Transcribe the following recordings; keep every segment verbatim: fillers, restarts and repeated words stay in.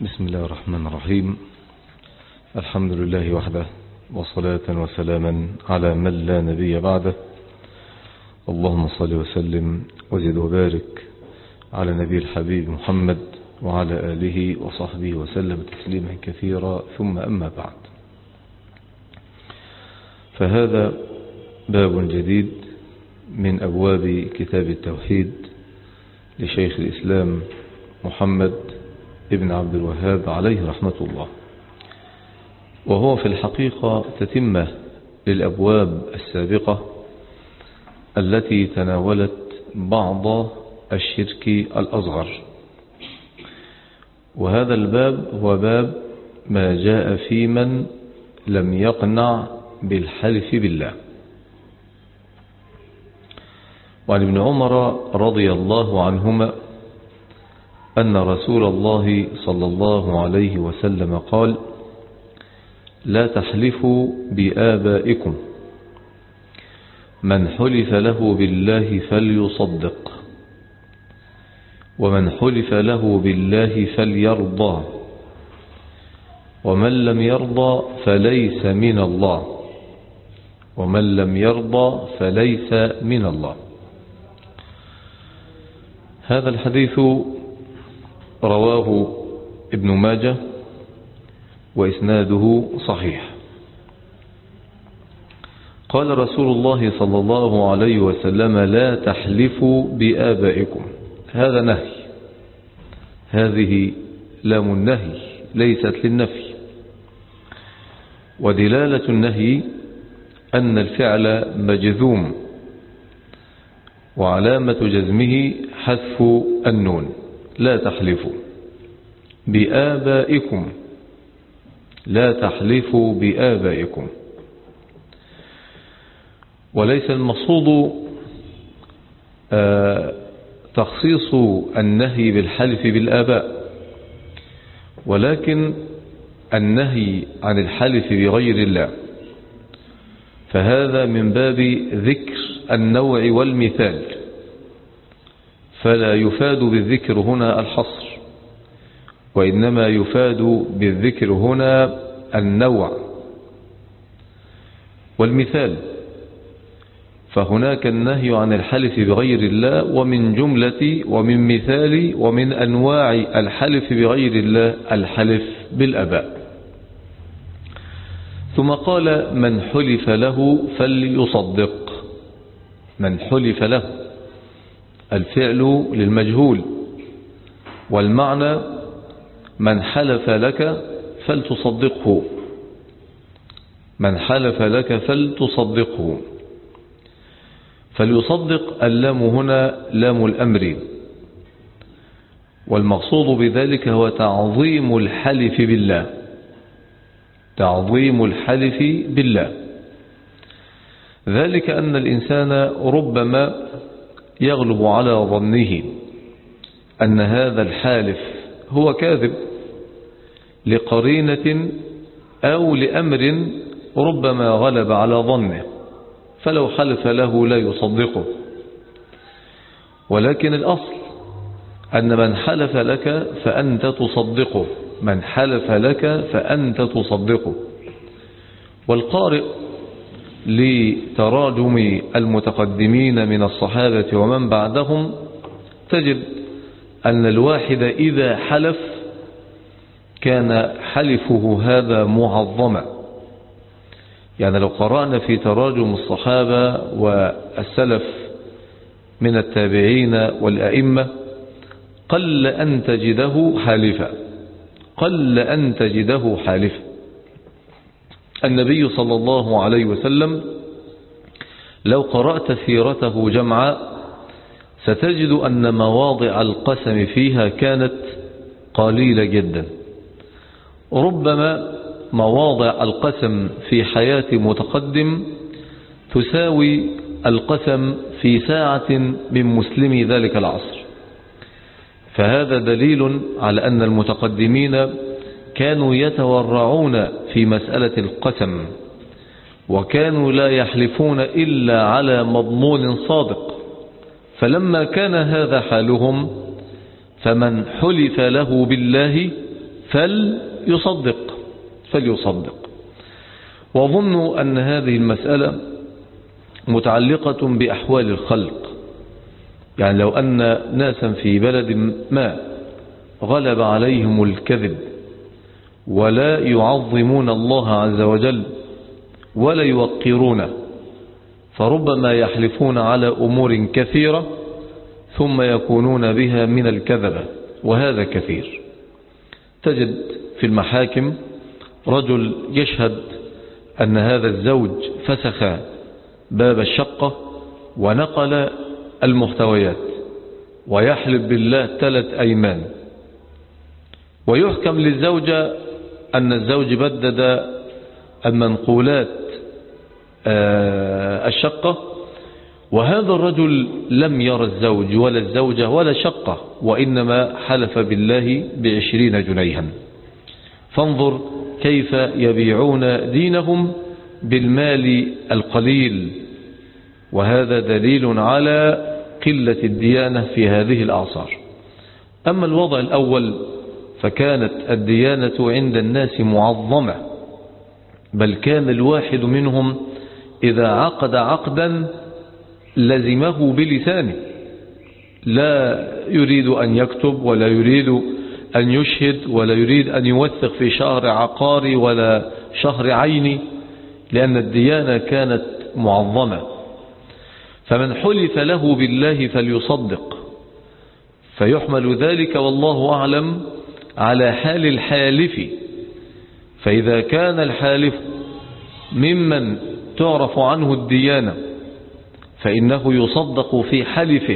بسم الله الرحمن الرحيم. الحمد لله وحده، وصلاة وسلاما على من لا نبي بعده. اللهم صل وسلم وزد وبارك على نبي الحبيب محمد وعلى آله وصحبه وسلم تسليما كثيرا، ثم أما بعد، فهذا باب جديد من أبواب كتاب التوحيد لشيخ الإسلام محمد ابن عبد الوهاب عليه رحمة الله، وهو في الحقيقة تتمة للأبواب السابقة التي تناولت بعض الشرك الأصغر. وهذا الباب هو باب ما جاء في من لم يقنع بالحلف بالله. وعن ابن عمر رضي الله عنهما أن رسول الله صلى الله عليه وسلم قال: لا تحلفوا بآبائكم، من حلف له بالله فليصدق، ومن حلف له بالله فليرضى، ومن لم يرضى فليس من الله، ومن لم يرضى فليس من الله. هذا الحديث رواه ابن ماجه وإسناده صحيح. قال رسول الله صلى الله عليه وسلم: لا تحلفوا بآبائكم. هذا نهي، هذه لام النهي ليست للنفي، ودلالة النهي أن الفعل مجذوم، وعلامة جزمه حذف النون. لا تحلفوا بآبائكم، لا تحلفوا بآبائكم. وليس المقصود تخصيص النهي بالحلف بالآباء، ولكن النهي عن الحلف بغير الله، فهذا من باب ذكر النوع والمثال، فلا يفاد بالذكر هنا الحصر، وإنما يفاد بالذكر هنا النوع والمثال. فهناك النهي عن الحلف بغير الله، ومن جملة ومن مثال ومن أنواع الحلف بغير الله الحلف بالآباء. ثم قال: من حلف له فليصدق. من حلف له، الفعل للمجهول، والمعنى من حلف لك فلتصدقه، من حلف لك فلتصدقه. فليصدق اللام هنا لام الأمر، والمقصود بذلك هو تعظيم الحلف بالله، تعظيم الحلف بالله. ذلك أن الإنسان ربما يغلب على ظنه أن هذا الحالف هو كاذب لقرينة أو لأمر ربما غلب على ظنه، فلو حلف له لا يصدقه. ولكن الأصل أن من حلف لك فأنت تصدقه، من حلف لك فأنت تصدقه. والقارئ لتراجم المتقدمين من الصحابة ومن بعدهم تجد أن الواحد إذا حلف كان حلفه هذا معظما. يعني لو قرأنا في تراجم الصحابة والسلف من التابعين والأئمة قل أن تجده حالفا، قل أن تجده حالفا. النبي صلى الله عليه وسلم لو قرأت سيرته جمعا ستجد أن مواضع القسم فيها كانت قليلة جدا. ربما مواضع القسم في حياة متقدم تساوي القسم في ساعة من مسلمي ذلك العصر. فهذا دليل على أن المتقدمين كانوا يتورعون في مسألة القسم، وكانوا لا يحلفون إلا على مضمون صادق. فلما كان هذا حالهم فمن حلف له بالله فليصدق فليصدق. وأظن أن هذه المسألة متعلقة بأحوال الخلق. يعني لو أن ناسا في بلد ما غلب عليهم الكذب ولا يعظمون الله عز وجل ولا يوقرونه، فربما يحلفون على أمور كثيرة ثم يكونون بها من الكذبة، وهذا كثير. تجد في المحاكم رجل يشهد أن هذا الزوج فسخ باب الشقة ونقل المحتويات ويحلف بالله ثلاث أيمان، ويحكم للزوجة أن الزوج بدد المنقولات الشقة، وهذا الرجل لم يرى الزوج ولا الزوجة ولا شقة، وإنما حلف بالله بعشرين جنيها. فانظر كيف يبيعون دينهم بالمال القليل، وهذا دليل على قلة الديانة في هذه الأعصار. أما الوضع الأول فكانت الديانة عند الناس معظمة، بل كان الواحد منهم إذا عقد عقدا لزمه بلسانه، لا يريد أن يكتب ولا يريد أن يشهد ولا يريد أن يوثق في شهر عقاري ولا شهر عيني، لأن الديانة كانت معظمة. فمن حلف له بالله فليصدق، فيحمل ذلك والله أعلم على حال الحالف. فإذا كان الحالف ممن تعرف عنه الديانة فإنه يصدق في حلفه.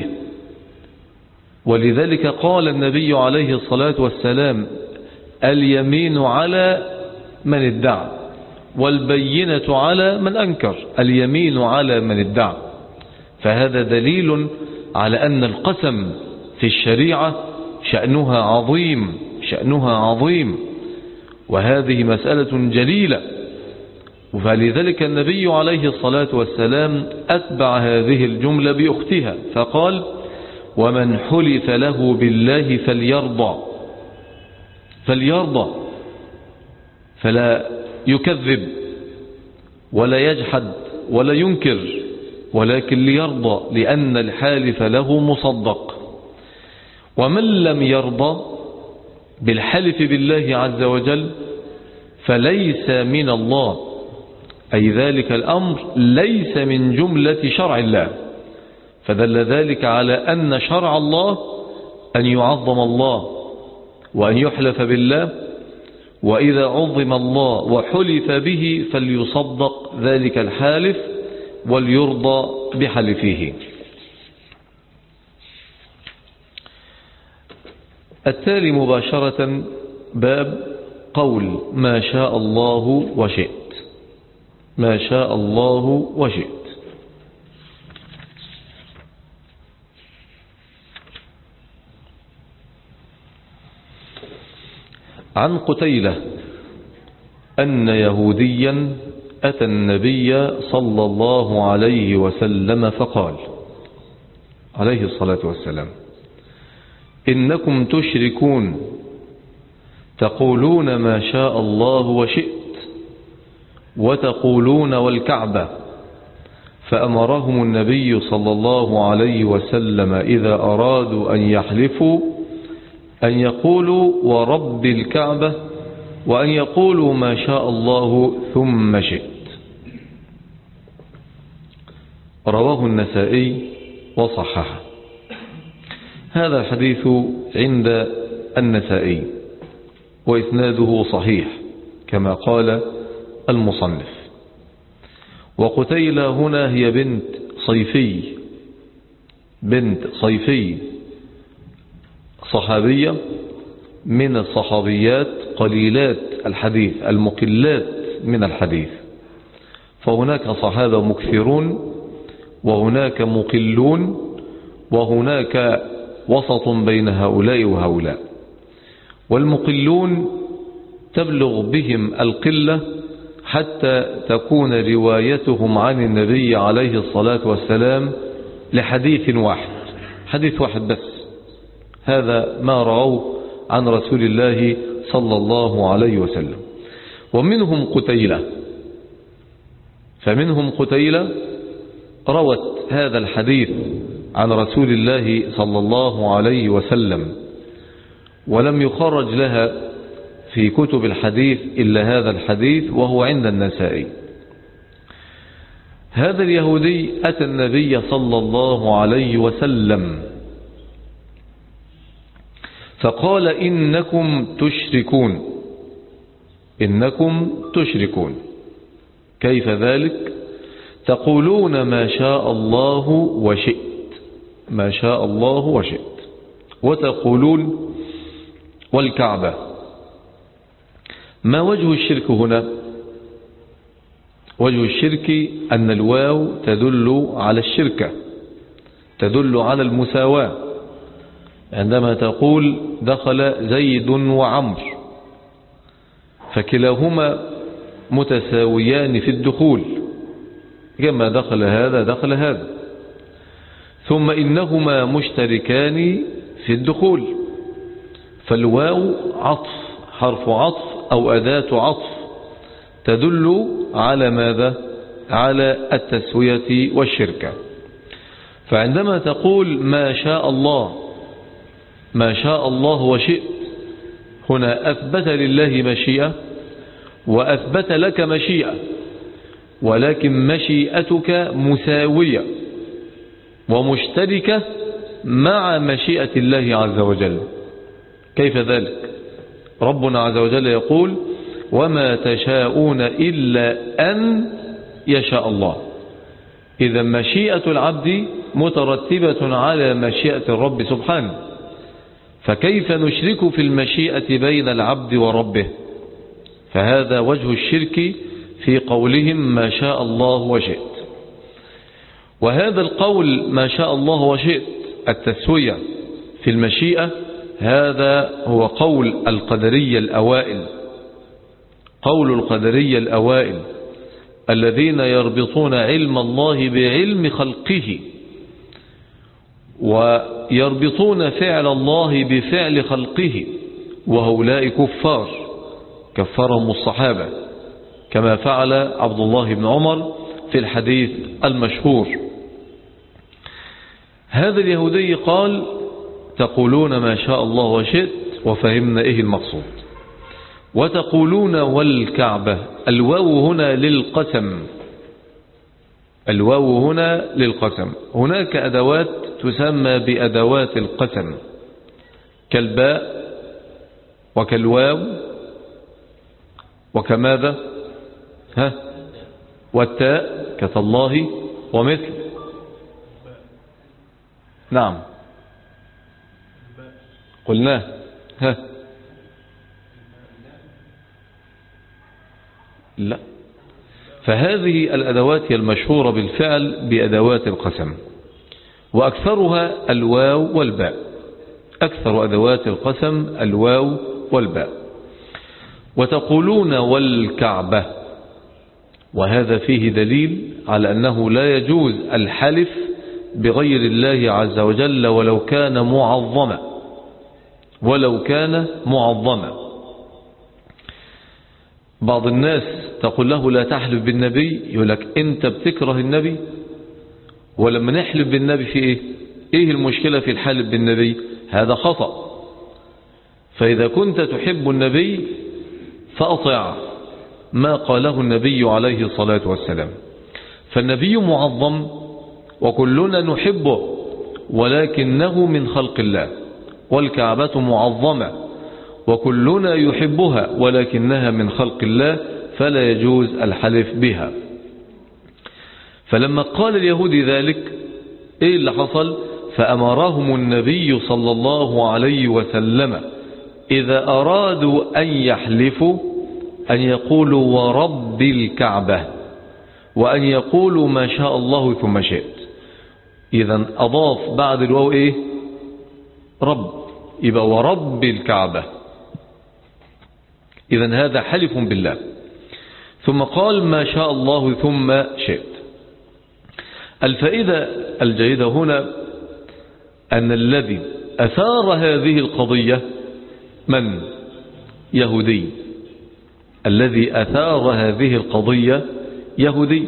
ولذلك قال النبي عليه الصلاة والسلام: اليمين على من ادعى والبينة على من أنكر. اليمين على من ادعى، فهذا دليل على أن القسم في الشريعة شأنها عظيم شأنها عظيم وهذه مسألة جليلة. فلذلك النبي عليه الصلاة والسلام أتبع هذه الجملة بأختها فقال: ومن حلف له بالله فليرضى فليرضى فلا يكذب ولا يجحد ولا ينكر، ولكن ليرضى، لأن الحالف له مصدق. ومن لم يرضى بالحلف بالله عز وجل فليس من الله، أي ذلك الأمر ليس من جملة شرع الله. فدل ذلك على أن شرع الله أن يعظم الله وأن يحلف بالله، وإذا عظم الله وحلف به فليصدق ذلك الحالف وليرضى بحلفه. التالي مباشرة باب قول ما شاء الله وشئت. ما شاء الله وشئت. عن قتيلة أن يهوديا أتى النبي صلى الله عليه وسلم فقال عليه الصلاة والسلام: إنكم تشركون تقولون ما شاء الله وشئت وتقولون والكعبة. فأمرهم النبي صلى الله عليه وسلم إذا أرادوا أن يحلفوا أن يقولوا ورب الكعبة، وأن يقولوا ما شاء الله ثم شئت. رواه النسائي وصححه. هذا الحديث عند النسائي وإسناده صحيح كما قال المصنف. وقتيلة هنا هي بنت صيفي بنت صيفي صحابية من الصحابيات قليلات الحديث المقلات من الحديث، فهناك صحابة مكثرون وهناك مقلون وهناك وسط بين هؤلاء وهؤلاء. والمقلون تبلغ بهم القلة حتى تكون روايتهم عن النبي عليه الصلاة والسلام لحديث واحد حديث واحد بس. هذا ما رأوه عن رسول الله صلى الله عليه وسلم. ومنهم قتيلة، فمنهم قتيلة روت هذا الحديث عن رسول الله صلى الله عليه وسلم، ولم يخرج لها في كتب الحديث إلا هذا الحديث، وهو عند النسائي. هذا اليهودي أتى النبي صلى الله عليه وسلم فقال: إنكم تشركون، إنكم تشركون. كيف ذلك؟ تقولون ما شاء الله وشئت، ما شاء الله وشئت، وتقولون والكعبة. ما وجه الشرك هنا؟ وجه الشرك أن الواو تدل على الشركة، تدل على المساواة. عندما تقول دخل زيد وعمر، فكلاهما متساويان في الدخول، كما دخل هذا دخل هذا. ثم إنهما مشتركان في الدخول، فالواو عطف، حرف عطف أو أداة عطف، تدل على ماذا؟ على التسوية والشركة. فعندما تقول ما شاء الله، ما شاء الله وشئت، هنا أثبت لله مشيئة وأثبت لك مشيئة، ولكن مشيئتك مساوية ومشتركة مع مشيئة الله عز وجل. كيف ذلك؟ ربنا عز وجل يقول: وما تشاءون إلا أن يشاء الله. إذا مشيئة العبد مترتبة على مشيئة الرب سبحانه، فكيف نشرك في المشيئة بين العبد وربه؟ فهذا وجه الشرك في قولهم ما شاء الله وشئت. وهذا القول ما شاء الله وشئت، التسوية في المشيئة، هذا هو قول القدرية الأوائل، قول القدرية الأوائل الذين يربطون علم الله بعلم خلقه، ويربطون فعل الله بفعل خلقه، وهؤلاء كفار كفرهم الصحابة، كما فعل عبد الله بن عمر في الحديث المشهور. هذا اليهودي قال: تقولون ما شاء الله وشئت، وفهمنا إيه المقصود. وتقولون والكعبة، الواو هنا للقسم، الواو هنا للقسم. هناك أدوات تسمى بأدوات القسم، كالباء وكالواو وكماذا؟ ها؟ والتاء كتالله ومثل. نعم قلناه. ها؟ لا، فهذه الأدوات هي المشهورة بالفعل بأدوات القسم، وأكثرها الواو والباء، أكثر أدوات القسم الواو والباء. وتقولون والكعبة، وهذا فيه دليل على أنه لا يجوز الحلف بغير الله عز وجل ولو كان معظما، ولو كان معظما. بعض الناس تقول له لا تحلف بالنبي، يقول لك أنت بتكره النبي، ولما نحلف بالنبي في إيه؟ إيه المشكلة في الحلف بالنبي؟ هذا خطأ. فإذا كنت تحب النبي فأطع ما قاله النبي عليه الصلاة والسلام. فالنبي معظم وكلنا نحبه، ولكنه من خلق الله، والكعبة معظمة وكلنا يحبها ولكنها من خلق الله، فلا يجوز الحلف بها. فلما قال اليهود ذلك، ايه اللي حصل؟ فأمرهم النبي صلى الله عليه وسلم إذا أرادوا أن يحلفوا أن يقولوا ورب الكعبة، وأن يقولوا ما شاء الله ثم شئت. إذا أضاف بعد الواو إيه؟ رب، يبقى ورب الكعبة. إذا هذا حلف بالله. ثم قال ما شاء الله ثم شئت. الفائدة الجيدة هنا أن الذي أثار هذه القضية من؟ يهودي، الذي أثار هذه القضية يهودي.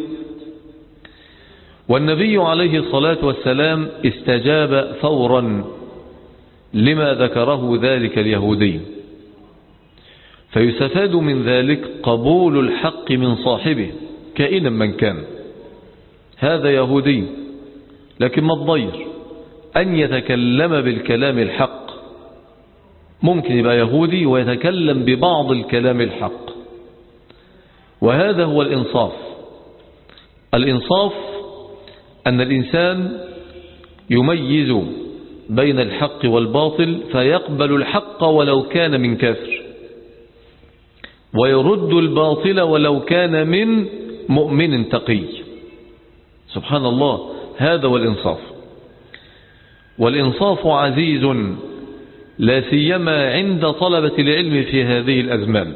والنبي عليه الصلاة والسلام استجاب فورا لما ذكره ذلك اليهودي. فيستفاد من ذلك قبول الحق من صاحبه كائنا من كان. هذا يهودي، لكن ما الضير أن يتكلم بالكلام الحق. ممكن يبقى يهودي ويتكلم ببعض الكلام الحق، وهذا هو الإنصاف. الإنصاف أن الإنسان يميز بين الحق والباطل، فيقبل الحق ولو كان من كافر، ويرد الباطل ولو كان من مؤمن تقي. سبحان الله، هذا هو الإنصاف. والإنصاف عزيز لا سيما عند طلبة العلم في هذه الأزمان.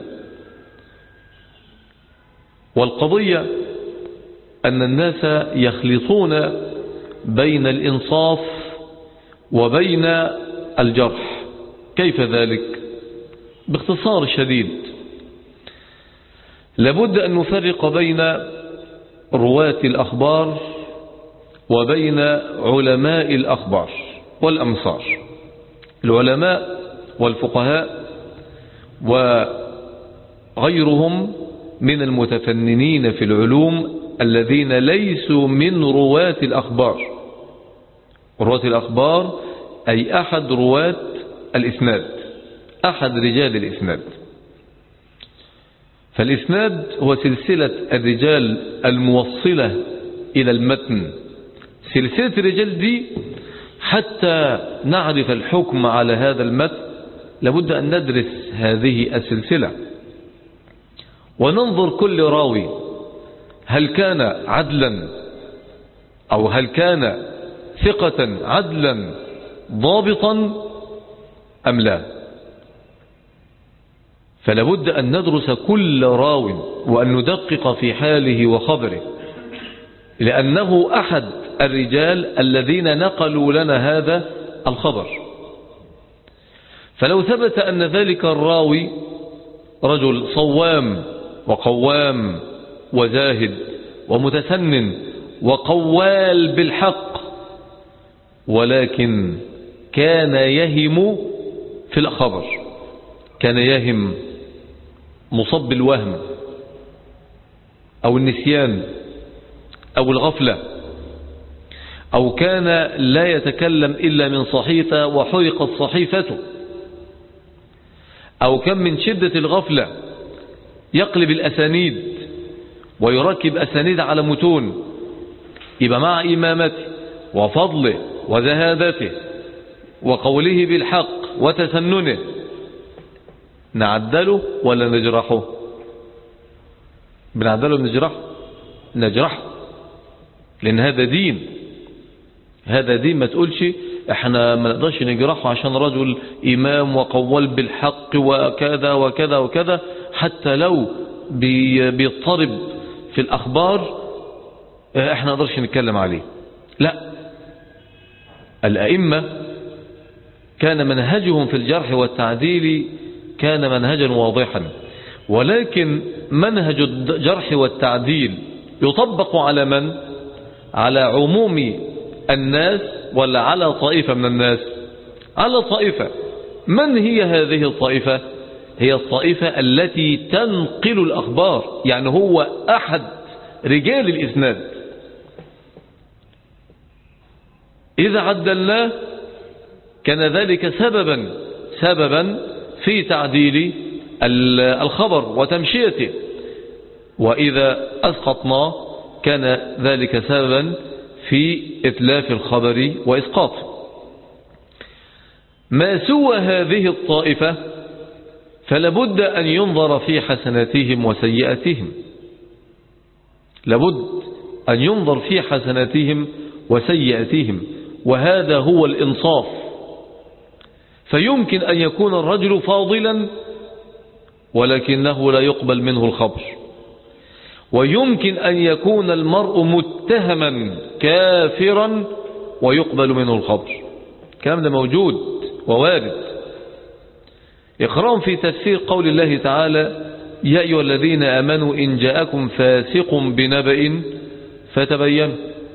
والقضية أن الناس يخلطون بين الإنصاف وبين الجرح. كيف ذلك؟ باختصار شديد، لابد أن نفرق بين رواة الأخبار وبين علماء الأخبار والأمصار. العلماء والفقهاء وغيرهم من المتفننين في العلوم الذين ليسوا من رواة الأخبار. رواة الأخبار أي أحد رواة الإسناد، أحد رجال الإسناد. فالإسناد هو سلسلة الرجال الموصلة إلى المتن. سلسلة الرجال دي حتى نعرف الحكم على هذا المتن لابد أن ندرس هذه السلسلة وننظر كل راوي هل كان عدلا أو هل كان ثقة عدلا ضابطا أم لا. فلابد أن ندرس كل راوي وأن ندقق في حاله وخبره، لأنه أحد الرجال الذين نقلوا لنا هذا الخبر. فلو ثبت أن ذلك الراوي رجل صوام وقوام وزاهد ومتسنن وقوال بالحق، ولكن كان يهم في الخبر، كان يهم، مصاب بالوهم أو النسيان أو الغفلة، أو كان لا يتكلم إلا من صحيفة وحرقت صحيفته، أو كان من شدة الغفلة يقلب الأسانيد ويركب أسانيد على متون، يبقى مع إمامته وفضله وزهادته وقوله بالحق وتسننه نعدله ولا نجرحه؟ بنعدله ونجرحه؟ نجرحه، لأن هذا دين، هذا دين. ما تقولش احنا ما نقدرش نجرحه عشان رجل إمام وقوال بالحق وكذا وكذا وكذا، حتى لو بيضطرب في الأخبار احنا نقدرش نتكلم عليه. لا، الأئمة كان منهجهم في الجرح والتعديل كان منهجا واضحا، ولكن منهج الجرح والتعديل يطبق على من؟ على عموم الناس ولا على طائفة من الناس؟ على طائفة. من هي هذه الطائفة؟ هي الطائفة التي تنقل الأخبار، يعني هو أحد رجال الإسناد. إذا عدلناه كان ذلك سببا سببا في تعديل الخبر وتمشيته، وإذا أسقطناه كان ذلك سببا في إتلاف الخبر وإسقاطه. ما سوى هذه الطائفة فلابد أن ينظر في حسناتهم وسيئاتهم، لابد أن ينظر في حسناتهم وسيئاتهم، وهذا هو الإنصاف. فيمكن أن يكون الرجل فاضلا ولكنه لا يقبل منه الخبر، ويمكن أن يكون المرء متهما كافرا ويقبل منه الخبر. الكلام ده موجود ووارد. اقرأوا في تفسير قول الله تعالى يا أيها الذين آمنوا إن جاءكم فاسق بنبأ فتبينوا.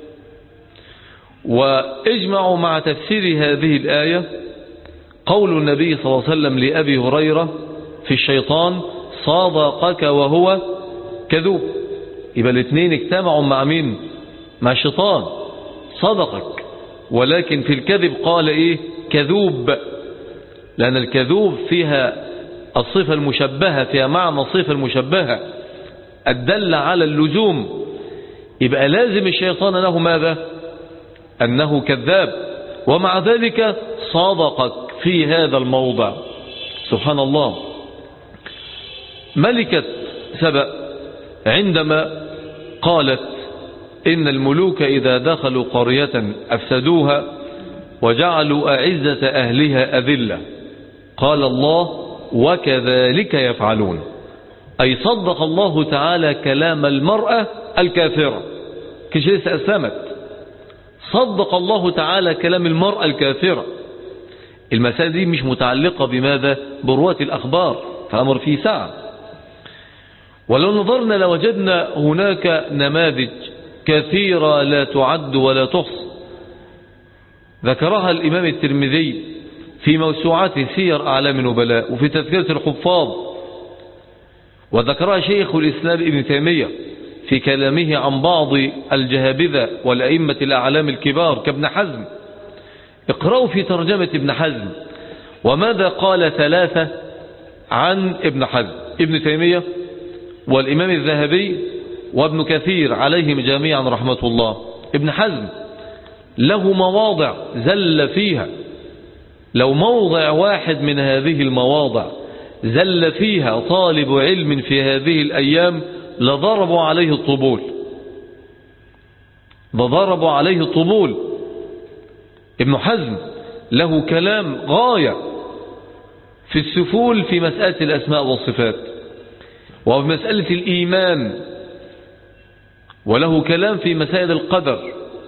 واجمعوا مع تفسير هذه الآية قول النبي صلى الله عليه وسلم لأبي هريرة في الشيطان صادقك وهو كذوب. يبقى الاثنين اجتمعوا مع مين؟ مع الشيطان. صدقك، ولكن في الكذب قال ايه؟ كذوب، لأن الكذوب فيها الصفة المشبهة، فيها معنى الصفة المشبهة الدل على اللزوم. يبقى لازم الشيطان له ماذا؟ أنه كذاب، ومع ذلك صادقك في هذا الموضع. سبحان الله. ملكة سبأ عندما قالت إن الملوك إذا دخلوا قرية أفسدوها وجعلوا أعزة أهلها أذلة، قال الله وكذلك يفعلون، أي صدق الله تعالى كلام المرأة الكافرة. كيش لسه أسلمت، صدق الله تعالى كلام المرأة الكافرة. المسألة دي مش متعلقة بماذا؟ برواة الأخبار، فأمر فيه ساعة. ولو نظرنا لوجدنا هناك نماذج كثيرة لا تعد ولا تحصى، ذكرها الإمام الترمذي في موسوعته سير أعلام النبلاء وفي تذكرة الحفاظ، وذكرها شيخ الإسلام ابن تيمية في كلامه عن بعض الجهابذة والأئمة الأعلام الكبار كابن حزم. اقرأوا في ترجمة ابن حزم وماذا قال ثلاثة عن ابن حزم: ابن تيمية والإمام الذهبي وابن كثير عليهم جميعا رحمة الله. ابن حزم له مواضع زل فيها، لو موضع واحد من هذه المواضع زل فيها طالب علم في هذه الأيام لضربوا عليه الطبول، لضربوا عليه الطبول. ابن حزم له كلام غاية في السفول في مسألة الأسماء والصفات وفي مسألة الإيمان، وله كلام في مسائل القدر.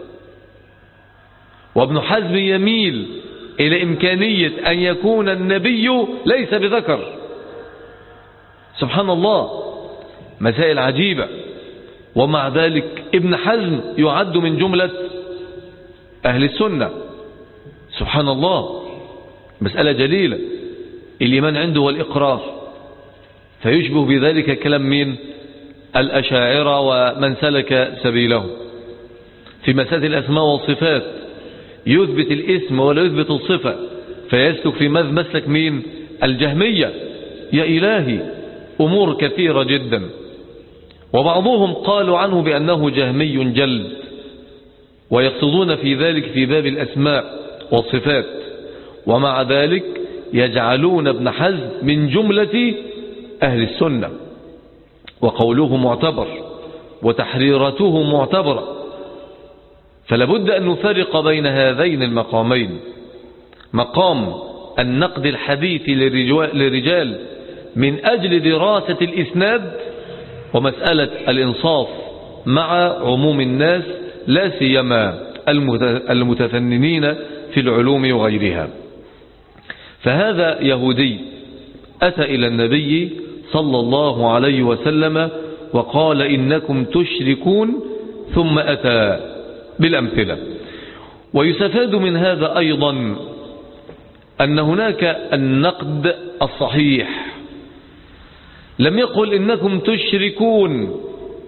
وابن حزم يميل إلى إمكانية أن يكون النبي ليس بذكر. سبحان الله، مسائل عجيبة. ومع ذلك ابن حزم يعد من جملة أهل السنة. سبحان الله، مسألة جليلة. الإيمان عنده والإقرار، فيشبه بذلك كلام مين؟ الأشاعرة ومن سلك سبيله. في مسألة الأسماء والصفات يثبت الاسم ولا يثبت الصفة، فيسلك في مسلك مين؟ الجهمية. يا إلهي، أمور كثيرة جدا. وبعضهم قالوا عنه بأنه جهمي جلد، ويقصدون في ذلك في باب الأسماء والصفات، ومع ذلك يجعلون ابن حزم من جملة أهل السنة، وقوله معتبر وتحريرته معتبرة. فلابد أن نفرق بين هذين المقامين: مقام النقد الحديث للرجال من أجل دراسة الإسناد، ومسألة الإنصاف مع عموم الناس لا سيما المتفننين في العلوم وغيرها. فهذا يهودي أتى إلى النبي صلى الله عليه وسلم وقال إنكم تشركون، ثم أتى بالأمثلة. ويستفاد من هذا أيضا أن هناك النقد الصحيح، لم يقل إنكم تشركون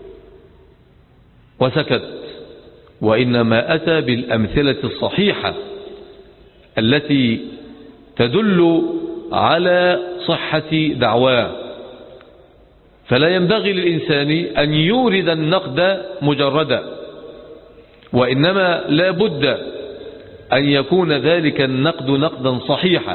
وسكت، وإنما أتى بالأمثلة الصحيحة التي تدل على صحة دعواه. فلا ينبغي للإنسان أن يورد النقد مجردا، وإنما لا بد أن يكون ذلك النقد نقدا صحيحا.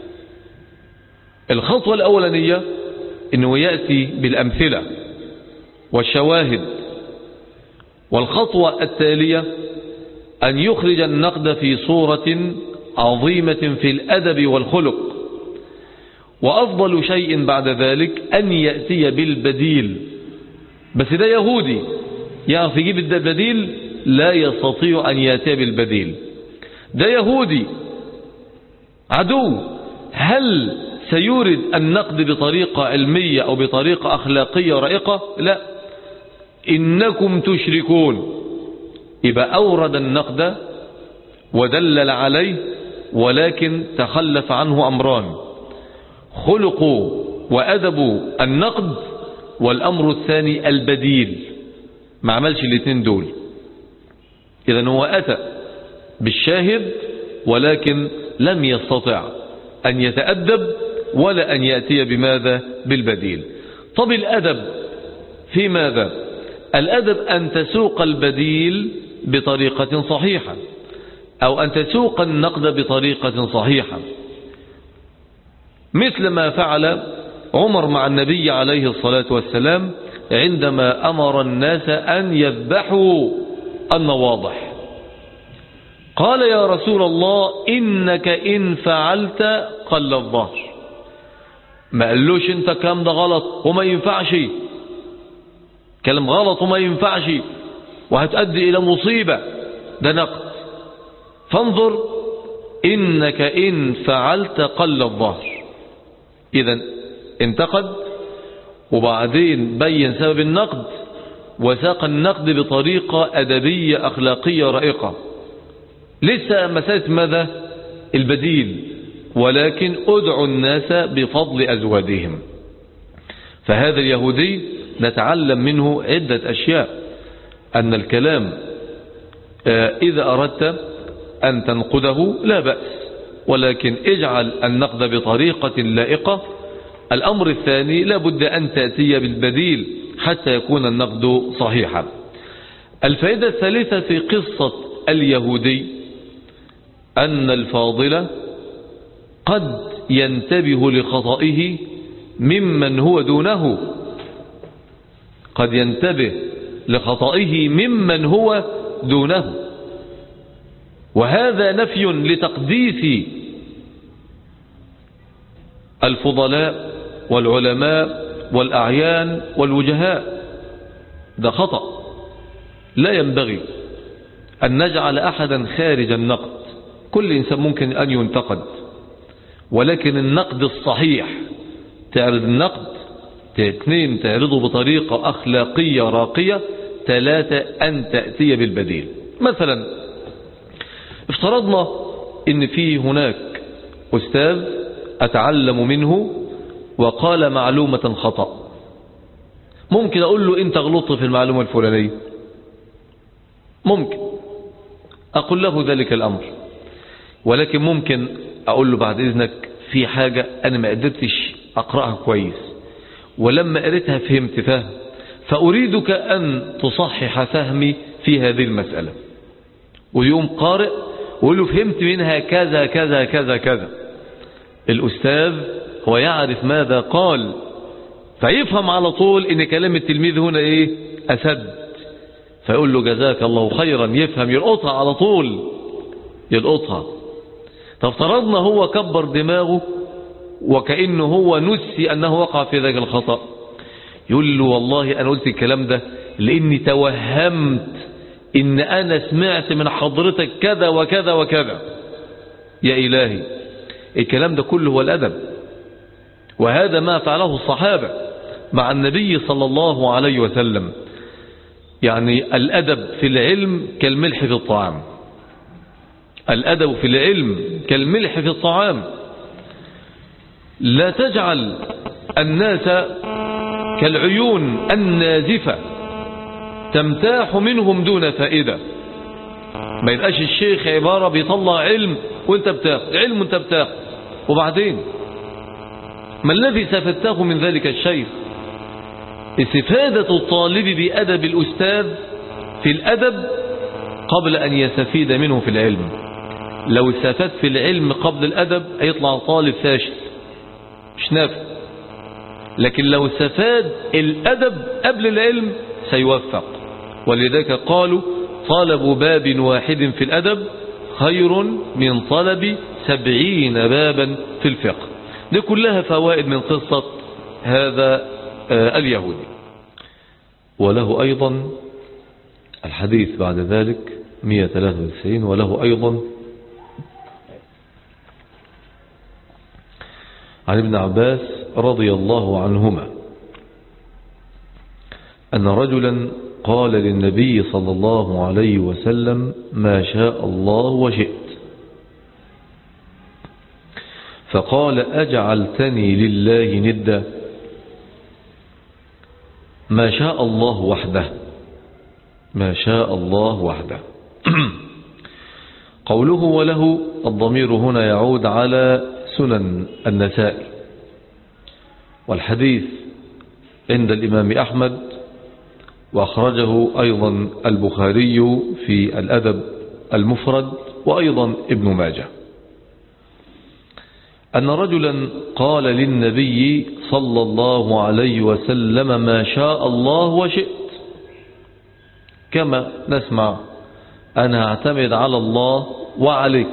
الخطوة الأولانية أنه يأتي بالأمثلة والشواهد، والخطوة التالية أن يخرج النقد في صورة عظيمة في الأدب والخلق، وأفضل شيء بعد ذلك أن يأتي بالبديل. بس ده يهودي يعرف يجيب البديل، لا يستطيع أن يأتي بالبديل. ده يهودي عدو، هل سيورد النقد بطريقة علمية أو بطريقة أخلاقية رائقة، لا، إنكم تشركون، يبقى أورد النقد ودلل عليه، ولكن تخلف عنه أمران: خلق وأدب النقد، والأمر الثاني البديل، ما عملش الاثنين دول. إذن هو أتى بالشاهد ولكن لم يستطع أن يتأدب ولا أن يأتي بماذا؟ بالبديل. طب الأدب في ماذا؟ الأدب أن تسوق البديل بطريقة صحيحة، أو أن تسوق النقد بطريقة صحيحة، مثل ما فعل عمر مع النبي عليه الصلاة والسلام عندما أمر الناس أن يذبحوا النواضح. قال: يا رسول الله، إنك إن فعلت قل الظهر. ما قالوش انت كلام ده غلط وما ينفعش، كلام غلط وما ينفعش وهتؤدي إلى مصيبة، ده نقد. فانظر: إنك إن فعلت قل الظهر. إذن انتقد وبعدين بين سبب النقد وساق النقد بطريقة أدبية أخلاقية رائقة. لسه مسألة ماذا؟ البديل، ولكن ادعوا الناس بفضل أزوادهم. فهذا اليهودي نتعلم منه عدة أشياء: أن الكلام إذا أردت أن تنقده لا بأس، ولكن اجعل النقد بطريقة لائقة. الأمر الثاني: لا بد أن تأتي بالبديل حتى يكون النقد صحيحا. الفائدة الثالثة في قصة اليهودي أن الفاضل قد ينتبه لخطئه ممن هو دونه، قد ينتبه لخطئه ممن هو دونه، وهذا نفي لتقديس الفضلاء والعلماء والأعيان والوجهاء. ده خطأ، لا ينبغي أن نجعل أحدا خارج النقد. كل إنسان ممكن أن ينتقد، ولكن النقد الصحيح تعرض النقد، اثنين تعرضه بطريقة أخلاقية راقية، ثلاثة أن تأتي بالبديل. مثلا افترضنا إن في هناك أستاذ أتعلم منه وقال معلومة خطأ، ممكن أقول له أنت غلطت في المعلومة الفلانية، ممكن أقول له ذلك الأمر، ولكن ممكن أقول له بعد إذنك في حاجة أنا ما قدرتش أقرأها كويس، ولما قريتها فهمت فهم، فأريدك أن تصحح فهمي في هذه المسألة. ويوم قارئ ويقول له فهمت منها كذا كذا كذا كذا. الأستاذ هو يعرف ماذا قال، فيفهم على طول إن كلام التلميذ هنا إيه؟ أسد، فيقول له جزاك الله خيرا، يفهم، يلقطها على طول، يلقطها. فافترضنا هو كبر دماغه وكأنه هو نسي أنه وقع في ذلك الخطأ، يقول له والله أنا قلت الكلام ده لأني توهمت إن أنا سمعت من حضرتك كذا وكذا وكذا. يا إلهي، الكلام ده كله هو الأدب، وهذا ما فعله الصحابة مع النبي صلى الله عليه وسلم. يعني الأدب في العلم كالملح في الطعام، الأدب في العلم كالملح في الطعام. لا تجعل الناس كالعيون النازفة تمتاح منهم دون فائدة. ما يبقاش الشيخ عبارة بيطلع علم وانت بتاخد علم وانت بتاخد، وبعدين ما الذي استفدته من ذلك الشيء؟ استفادة الطالب بأدب الأستاذ في الأدب قبل أن يستفيد منه في العلم. لو استفاد في العلم قبل الأدب هيطلع طالب فاشل مش نافع، لكن لو استفاد الأدب قبل العلم سيوفق. ولذلك قالوا طلب باب واحد في الأدب خير من طلب سبعين بابا في الفقه. دي كلها فوائد من قصة هذا اليهودي. وله أيضا الحديث بعد ذلك مئة وثلاثة وتسعين، وله أيضا عن ابن عباس رضي الله عنهما أن رجلا قال للنبي صلى الله عليه وسلم ما شاء الله وشئت، فقال أجعلتني لله ندا؟ ما شاء الله وحده، ما شاء الله وحده. قوله وله الضمير هنا يعود على سنن النسائي، والحديث عند الإمام أحمد، وأخرجه أيضا البخاري في الأدب المفرد، وأيضا ابن ماجه، أن رجلا قال للنبي صلى الله عليه وسلم ما شاء الله وشئت، كما نسمع أنا أعتمد على الله وعليك،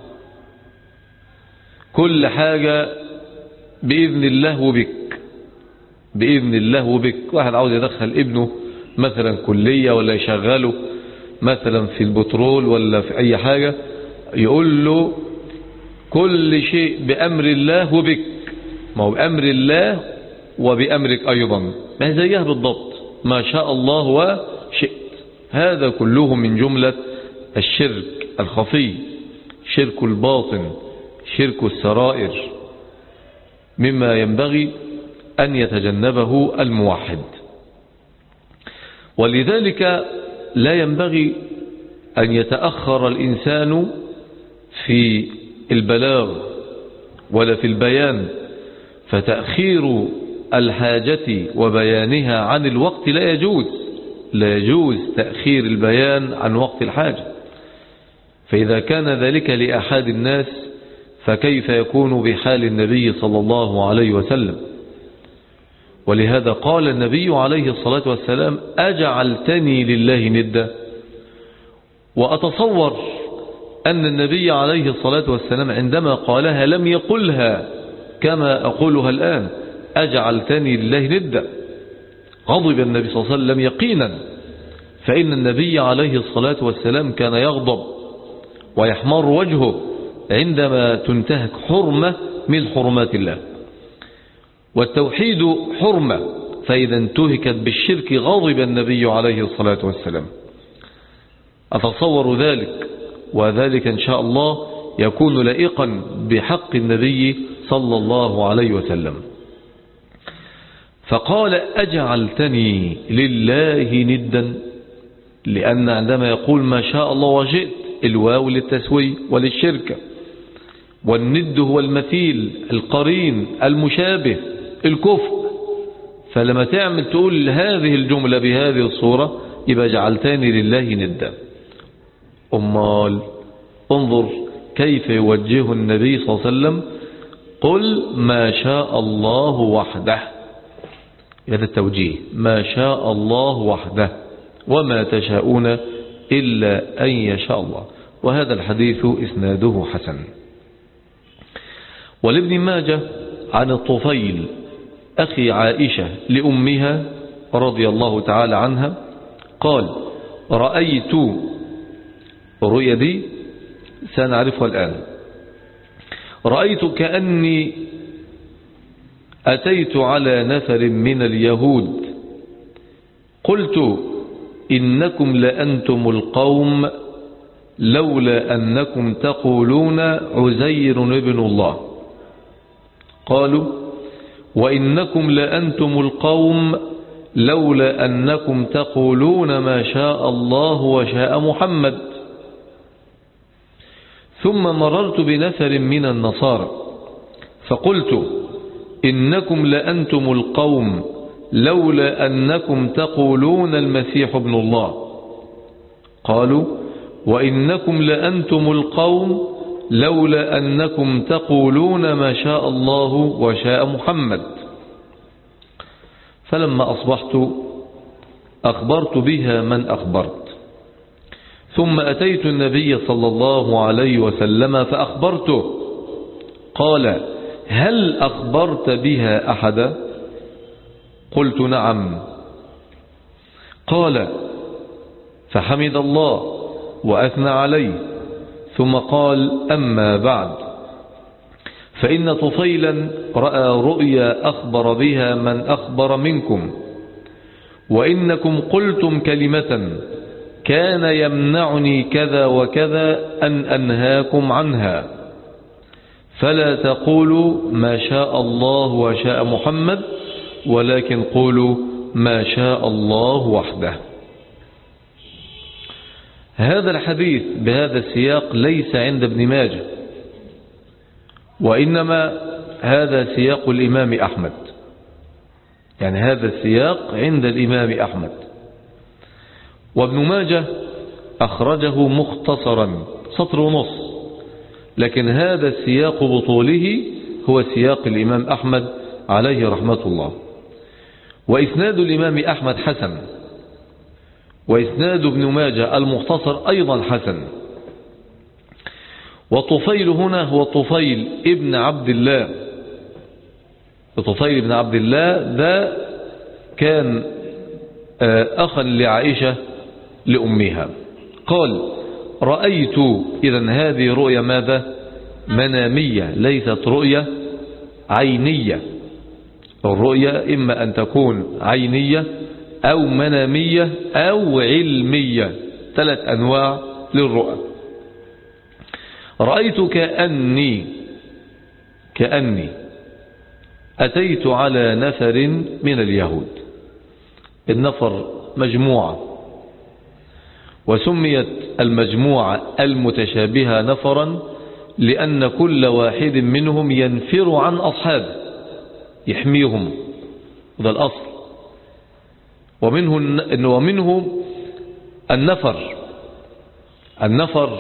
كل حاجة بإذن الله وبك، بإذن الله وبك. واحد عاوز يدخل ابنه مثلا كلية، ولا يشغله مثلا في البترول ولا في أي حاجة، يقول له كل شيء بأمر الله وبك، ما هو بأمر الله وبأمرك أيضا، ما زيها بالضبط، ما شاء الله وشئت. هذا كله من جملة الشرك الخفي، شرك الباطن، شرك السرائر، مما ينبغي أن يتجنبه الموحد. ولذلك لا ينبغي أن يتأخر الإنسان في البلاغ ولا في البيان، فتأخير الحاجة وبيانها عن الوقت لا يجوز، لا يجوز تأخير البيان عن وقت الحاجة. فإذا كان ذلك لأحد الناس فكيف يكون بحال النبي صلى الله عليه وسلم؟ ولهذا قال النبي عليه الصلاة والسلام أجعلتني لله ندا. وأتصور أن النبي عليه الصلاة والسلام عندما قالها لم يقلها كما أقولها الآن أجعلتني لله ندا، غضب النبي صلى الله عليه وسلم يقينا، فإن النبي عليه الصلاة والسلام كان يغضب ويحمر وجهه عندما تنتهك حرمة من حرمات الله، والتوحيد حرمة، فإذا انتهكت بالشرك غضب النبي عليه الصلاة والسلام. أتصور ذلك، وذلك إن شاء الله يكون لائقا بحق النبي صلى الله عليه وسلم. فقال أجعلتني لله ندا، لأن عندما يقول ما شاء الله وشئت الواو للتسوي وللشركة، والند هو المثيل القرين المشابه الكفء، فلما تعمل تقول هذه الجملة بهذه الصورة يبقى جعلتني لله ندا. أمال انظر كيف يوجه النبي صلى الله عليه وسلم، قل ما شاء الله وحده، هذا التوجيه، ما شاء الله وحده وما تشاءون إلا أن يشاء الله. وهذا الحديث إسناده حسن. ولابن ماجه عن الطفيل أخي عائشة لأمها رضي الله تعالى عنها قال رأيت، الرؤيا دي سنعرفها الآن، رأيت كأني أتيت على نفر من اليهود قلت إنكم لأنتم القوم لولا أنكم تقولون عزير ابن الله، قالوا وإنكم لأنتم القوم لولا أنكم تقولون ما شاء الله وشاء محمد. ثم مررت بنفر من النصارى فقلت إنكم لأنتم القوم لولا أنكم تقولون المسيح ابن الله، قالوا وإنكم لأنتم القوم لولا أنكم تقولون ما شاء الله وشاء محمد. فلما أصبحت أخبرت بها من أخبرت، ثم أتيت النبي صلى الله عليه وسلم فأخبرته، قال هل أخبرت بها أحدا؟ قلت نعم. قال فحمد الله وأثنى عليه، ثم قال أما بعد، فإن طفيلا رأى رؤيا أخبر بها من أخبر منكم، وإنكم قلتم كلمة كان يمنعني كذا وكذا أن أنهاكم عنها، فلا تقولوا ما شاء الله وشاء محمد، ولكن قولوا ما شاء الله وحده. هذا الحديث بهذا السياق ليس عند ابن ماجه، وإنما هذا سياق الإمام أحمد، يعني هذا السياق عند الإمام أحمد. وابن ماجه أخرجه مختصرا سطر ونص، لكن هذا السياق بطوله هو سياق الإمام أحمد عليه رحمة الله. وإسناد الإمام أحمد حسن، وإسناد ابن ماجه المختصر أيضا حسن. وطفيل هنا هو طفيل ابن عبد الله. طفيل ابن عبد الله ده كان أخا لعائشة لأمها. قال رأيت، إذن هذه رؤية ماذا؟ منامية، ليست رؤية عينية. الرؤية إما أن تكون عينية أو منامية أو علمية، ثلاث أنواع للرؤى. رأيت كأني كأني أتيت على نفر من اليهود. النفر مجموعة، وسميت المجموعة المتشابهة نفرا لأن كل واحد منهم ينفر عن أصحابه يحميهم، هذا الأصل. ومنه ومنه النفر النفر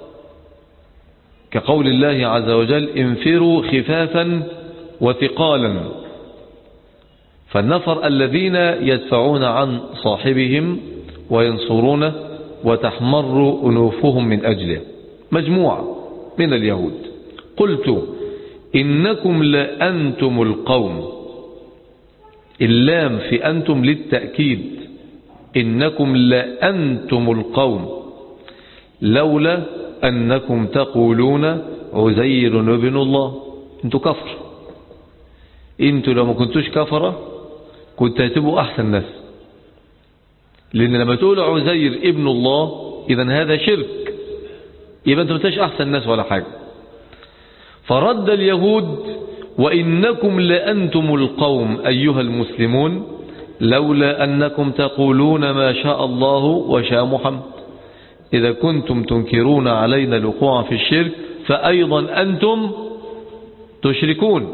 كقول الله عز وجل انفروا خفافا وثقالا. فالنفر الذين يدفعون عن صاحبهم وينصرونه وتحمر أنوفهم من أجله، مجموعة من اليهود. قلت إنكم لأنتم القوم، اللام في أنتم للتأكيد، إنكم لأنتم القوم لولا أنكم تقولون عزير ابن الله. انتوا كفر، انتوا لو ما كنتوش كفرة كنت هتبقوا أحسن ناس، لأن لما تقول عزير ابن الله إذن هذا شرك، يبقى انتوا ما انتوش أحسن ناس ولا حاجة. فرد اليهود وإنكم لأنتم القوم أيها المسلمون لولا أنكم تقولون ما شاء الله وشاء محمد. إذا كنتم تنكرون علينا الوقوع في الشرك فأيضا أنتم تشركون.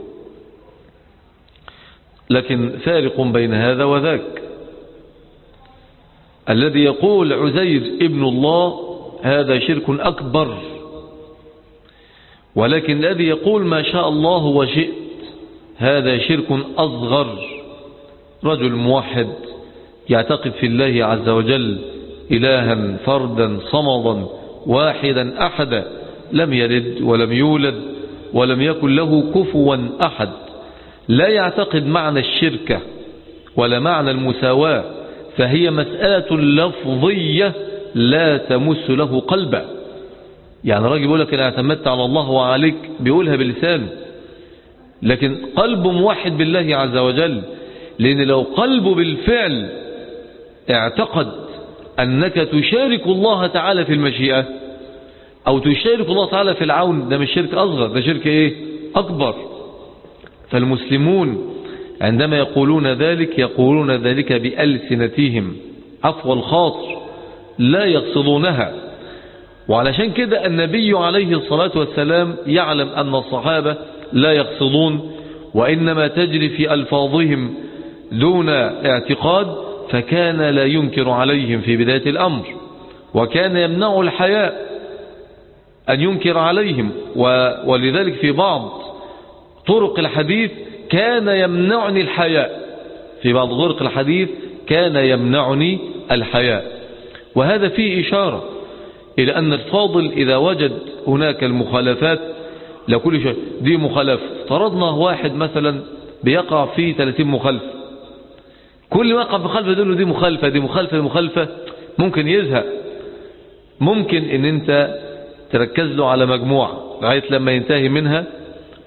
لكن فارق بين هذا وذاك. الذي يقول عزير ابن الله هذا شرك أكبر، ولكن الذي يقول ما شاء الله وشئت هذا شرك أصغر. رجل موحد يعتقد في الله عز وجل إلها فردا صمدا واحدا أحدا، لم يلد ولم يولد ولم يكن له كفوا أحد، لا يعتقد معنى الشركة ولا معنى المساواة، فهي مسألة لفظية لا تمس له قلبا. يعني راجل يقول لك أنا اعتمدت على الله وعليك، بيقولها بلسانه، لكن قلبه موحد بالله عز وجل. لأن لو قلبه بالفعل اعتقد أنك تشارك الله تعالى في المشيئة أو تشارك الله تعالى في العون، ده مش شرك أصغر، ده شرك إيه؟ أكبر. فالمسلمون عندما يقولون ذلك يقولون ذلك بألسنتهم عفو الخاطر، لا يقصدونها. وعلشان كده النبي عليه الصلاة والسلام يعلم أن الصحابة لا يقصدون، وإنما تجري في ألفاظهم دون اعتقاد، فكان لا ينكر عليهم في بداية الأمر، وكان يمنع الحياء أن ينكر عليهم. ولذلك في بعض طرق الحديث كان يمنعني الحياء، في بعض طرق الحديث كان يمنعني الحياء. وهذا فيه إشارة إلى أن الفاضل إذا وجد هناك المخالفات لكل شيء دي مخالفة، افترضنا واحد مثلا بيقع فيه ثلاثين مخالفة، كل ما يقع في مخالفة يقول له دي مخالفة دي مخالفة دي مخالفة، ممكن يزهق. ممكن ان انت تركز له على مجموعة لغاية لما ينتهي منها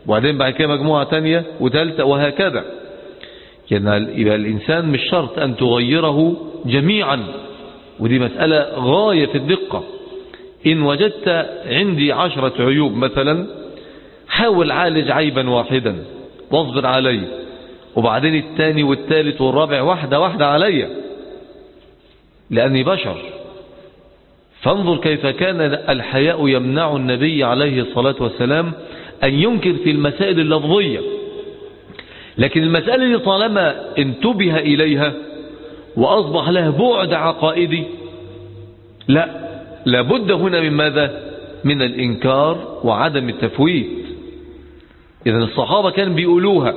وبعدين بعد كده مجموعة تانية وثالثة وهكذا. يعني يبقى الإنسان مش شرط أن تغيره جميعا، ودي مسألة غاية في الدقة. إن وجدت عندي عشرة عيوب مثلا، حاول عالج عيبا واحدا واصبر عليه، وبعدين الثاني والثالث والرابع واحدة واحدة علي، لأني بشر. فانظر كيف كان الحياء يمنع النبي عليه الصلاة والسلام أن ينكر في المسائل اللفظية، لكن المسألة اللي طالما انتبه إليها وأصبح لها بعد عقائدي، لا، لابد هنا من ماذا؟ من الإنكار وعدم التفويت. إذن الصحابة كانوا بيقولوها،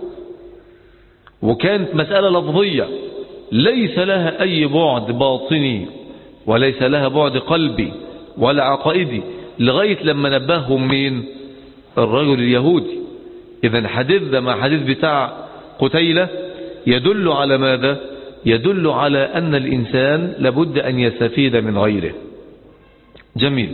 وكانت مسألة لفظية ليس لها أي بعد باطني وليس لها بعد قلبي ولا عقائدي، لغاية لما نبههم مين؟ الرجل اليهودي. إذن حديث ده مع حديث بتاع قتيلة يدل على ماذا؟ يدل على أن الإنسان لابد أن يستفيد من غيره. جميل.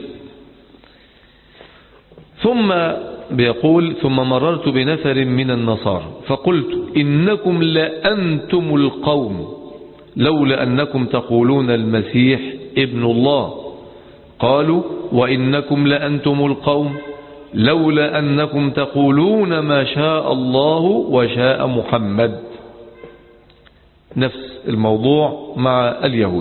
ثم بيقول ثم مررت بنفر من النصارى فقلت إنكم لأنتم القوم لولا أنكم تقولون المسيح ابن الله. قالوا وإنكم لأنتم القوم لولا أنكم تقولون ما شاء الله وشاء محمد. نفس الموضوع مع اليهود.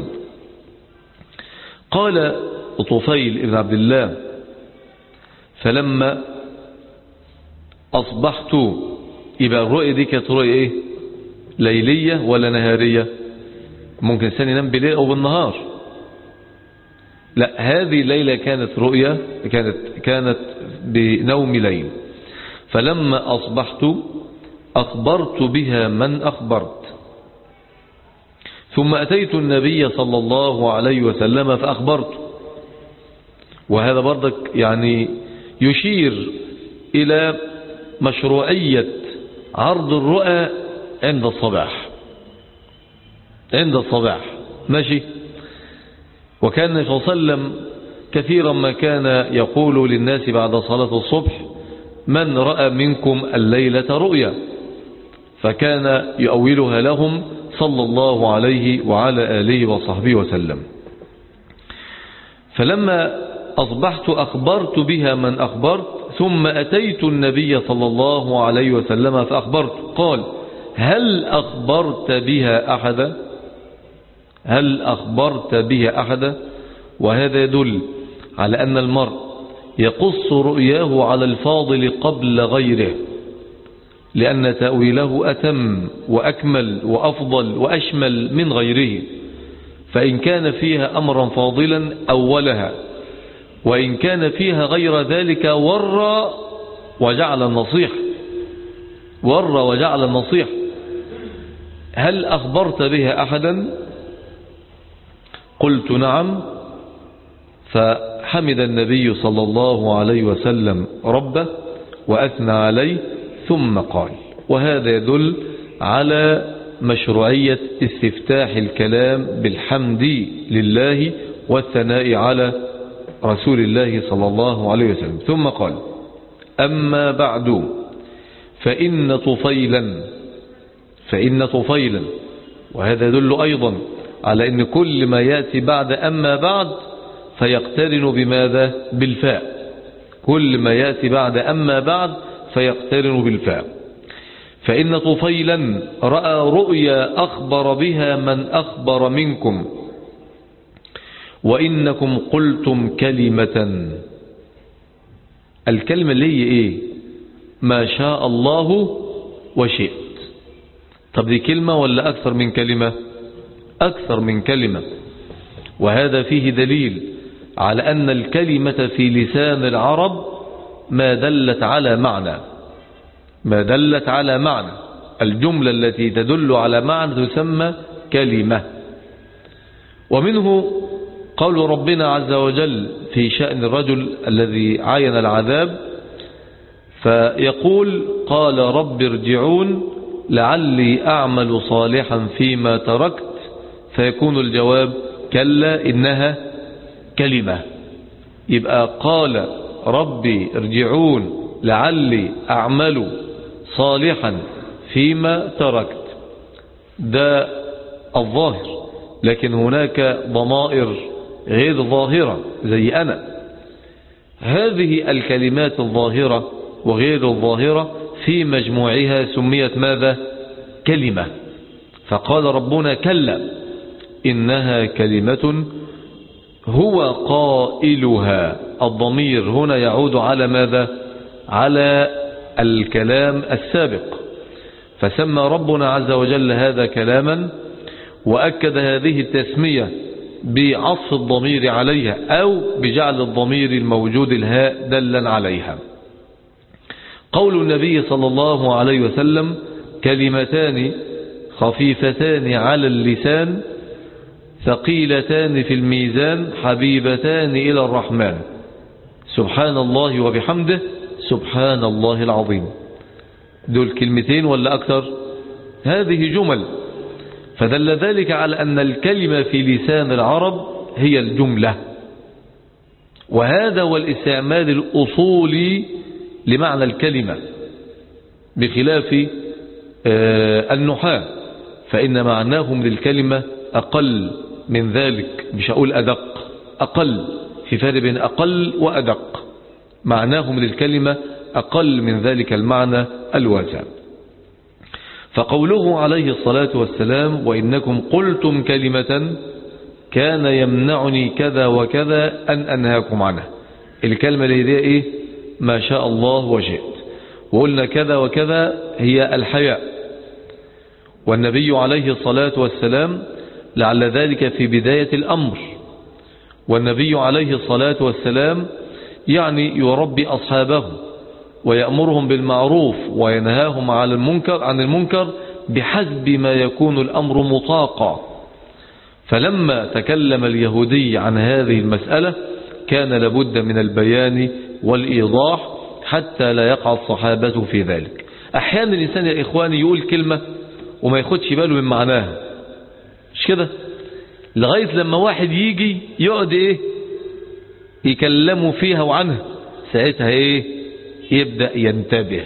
قال طفيل بن عبد الله فلما أصبحت، يبقى الرؤية دي كانت رؤية إيه؟ ليلية ولا نهارية؟ ممكن الإنسان ينام بالليل أو بالنهار. لا، هذه الليلة كانت رؤية، كانت كانت بنوم ليل. فلما أصبحت أخبرت بها من أخبرت، ثم أتيت النبي صلى الله عليه وسلم فأخبرت. وهذا برضك يعني يشير إلى مشروعية عرض الرؤى عند الصباح، عند الصباح ماشي. وكان النبي صلى الله عليه وسلم كثيرا ما كان يقول للناس بعد صلاة الصبح من رأى منكم الليلة رؤيا، فكان يؤولها لهم صلى الله عليه وعلى آله وصحبه وسلم. فلما أصبحت أخبرت بها من أخبرت، ثم أتيت النبي صلى الله عليه وسلم فأخبرت. قال هل أخبرت بها أحدا؟ هل أخبرت بها أحدا؟ وهذا يدل على أن المرء يقص رؤياه على الفاضل قبل غيره، لأن تأويله أتم وأكمل وأفضل وأشمل من غيره. فإن كان فيها أمرا فاضلا أولها، وإن كان فيها غير ذلك ور وجعل النصيح، ور وجعل النصيح. هل أخبرت بها أحدا؟ قلت نعم. فحمد النبي صلى الله عليه وسلم ربه وأثنى عليه، ثم قال، وهذا يدل على مشروعية استفتاح الكلام بالحمد لله والثناء على رسول الله صلى الله عليه وسلم. ثم قال أما بعد فإن طفيلا فإن طفيلا وهذا يدل أيضا على أن كل ما يأتي بعد أما بعد فيقترن بماذا؟ بالفاء. كل ما يأتي بعد أما بعد فيقترن بالفاء. فإن طفيلا رأى رؤيا أخبر بها من أخبر منكم، وإنكم قلتم كلمة. الكلمة اللي هي إيه؟ ما شاء الله وشئت. طب دي كلمة ولا أكثر من كلمة؟ أكثر من كلمة. وهذا فيه دليل على أن الكلمة في لسان العرب ما دلت على معنى، ما دلت على معنى. الجملة التي تدل على معنى تسمى كلمة. ومنه قول ربنا عز وجل في شأن الرجل الذي عاين العذاب، فيقول قال رب ارجعون لعلي أعمل صالحا فيما تركت، فيكون الجواب كلا إنها كلمة. يبقى قال ربي ارجعون لعلي أعمل صالحا فيما تركت. ده الظاهر، لكن هناك ضمائر غير ظاهرة زي أنا. هذه الكلمات الظاهرة وغير الظاهرة في مجموعها سميت ماذا؟ كلمة. فقال ربنا كلا إنها كلمة هو قائلها. الضمير هنا يعود على ماذا؟ على الكلام السابق، فسمى ربنا عز وجل هذا كلاما، وأكد هذه التسمية بعطف الضمير عليها أو بجعل الضمير الموجود الهاء دلا عليها. قول النبي صلى الله عليه وسلم كلمتان خفيفتان على اللسان ثقيلتان في الميزان حبيبتان إلى الرحمن سبحان الله وبحمده سبحان الله العظيم. دول كلمتين ولا أكثر؟ هذه جمل، فدل ذلك على أن الكلمة في لسان العرب هي الجملة، وهذا هو الاستعمال الأصولي لمعنى الكلمة، بخلاف النحاة فإن معناهم للكلمة أقل من ذلك، مش أقول أدق، أقل، في فرق بين أقل وأدق. معناهم للكلمة أقل من ذلك المعنى الواسع. فقوله عليه الصلاة والسلام وإنكم قلتم كلمة كان يمنعني كذا وكذا أن أنهاكم عنها. الكلمة اللي هي إيه؟ ما شاء الله وشئت. وقلنا كذا وكذا هي الحياء. والنبي عليه الصلاة والسلام لعل ذلك في بداية الأمر، والنبي عليه الصلاة والسلام يعني يربي أصحابه ويأمرهم بالمعروف وينهاهم عن المنكر عن المنكر بحسب ما يكون الأمر مطاقا. فلما تكلم اليهودي عن هذه المسألة كان لابد من البيان والإيضاح حتى لا يقع الصحابة في ذلك. أحيانا الإنسان يا إخواني يقول كلمة وما ياخدش باله من معناها، مش كده؟ لغاية لما واحد يجي يقعد إيه يكلموا فيها وعنها، ساعتها إيه يبدأ ينتبه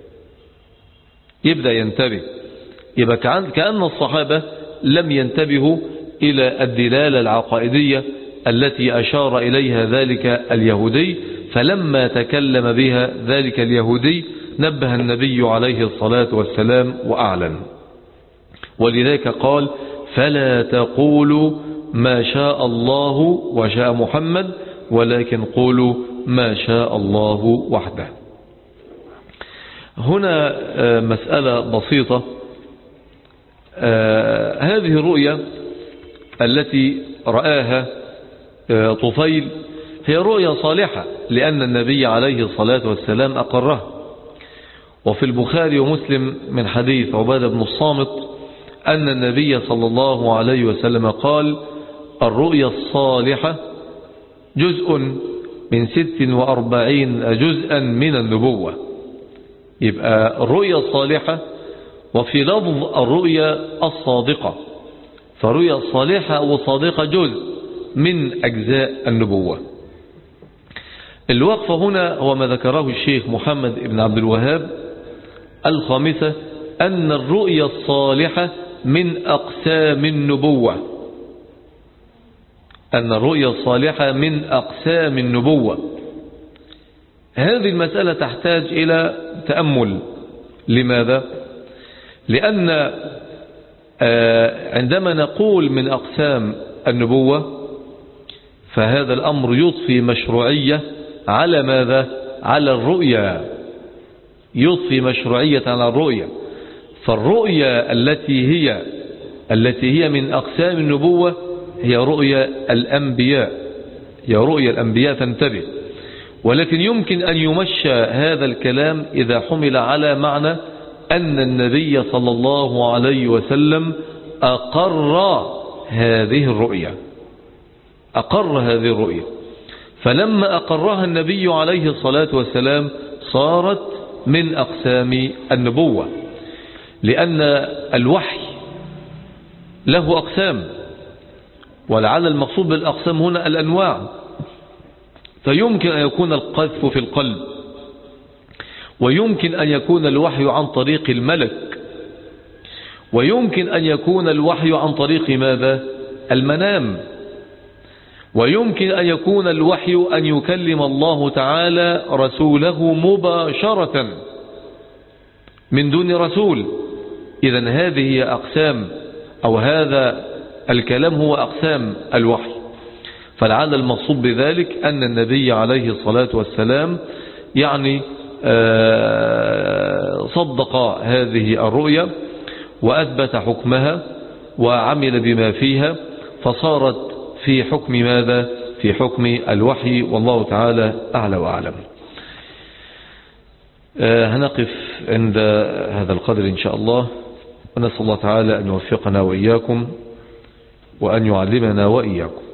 يبدأ ينتبه يبقى كأن الصحابة لم ينتبهوا إلى الدلالة العقائدية التي أشار إليها ذلك اليهودي، فلما تكلم بها ذلك اليهودي نبه النبي عليه الصلاة والسلام وأعلن. ولذلك قال فلا تقولوا ما شاء الله وشاء محمد ولكن قولوا ما شاء الله وحده. هنا مسألة بسيطة. هذه الرؤية التي رآها طفيل هي رؤية صالحة، لأن النبي عليه الصلاة والسلام أقرها. وفي البخاري ومسلم من حديث عبادة بن الصامت أن النبي صلى الله عليه وسلم قال الرؤيا الصالحة جزء من ست وأربعين جزءا من النبوة. يبقى الرؤيا الصالحة وفي لفظ الرؤيا الصادقة، فالرؤيا الصالحة والصادقة جزء من أجزاء النبوة. الوقف هنا هو ما ذكره الشيخ محمد بن عبد الوهاب الخامسة أن الرؤيا الصالحة من أقسام النبوة أن الرؤيا الصالحة من أقسام النبوة. هذه المسألة تحتاج إلى تأمل. لماذا؟ لأن عندما نقول من أقسام النبوة فهذا الأمر يضفي مشروعية على ماذا؟ على الرؤيا، يضفي مشروعية على الرؤيا. فالرؤيا التي هي التي هي من أقسام النبوة هي رؤيا الأنبياء، هي رؤيا الأنبياء، فانتبه. ولكن يمكن أن يمشى هذا الكلام إذا حمل على معنى أن النبي صلى الله عليه وسلم أقر هذه الرؤيا أقر هذه الرؤيا فلما أقرها النبي عليه الصلاة والسلام صارت من أقسام النبوة، لأن الوحي له أقسام، ولعل المقصود بالأقسام هنا الأنواع. فيمكن أن يكون القذف في القلب، ويمكن أن يكون الوحي عن طريق الملك، ويمكن أن يكون الوحي عن طريق ماذا؟ المنام، ويمكن أن يكون الوحي أن يكلم الله تعالى رسوله مباشرة من دون رسول. إذن هذه هي أقسام، أو هذا الكلام هو أقسام الوحي. فلعل المقصود بذلك أن النبي عليه الصلاة والسلام يعني صدق هذه الرؤيا وأثبت حكمها وعمل بما فيها، فصارت في حكم ماذا؟ في حكم الوحي، والله تعالى أعلى وأعلم. هنقف عند هذا القدر إن شاء الله، ونسأل الله تعالى أن يوفقنا وإياكم وأن يعلمنا وإياكم.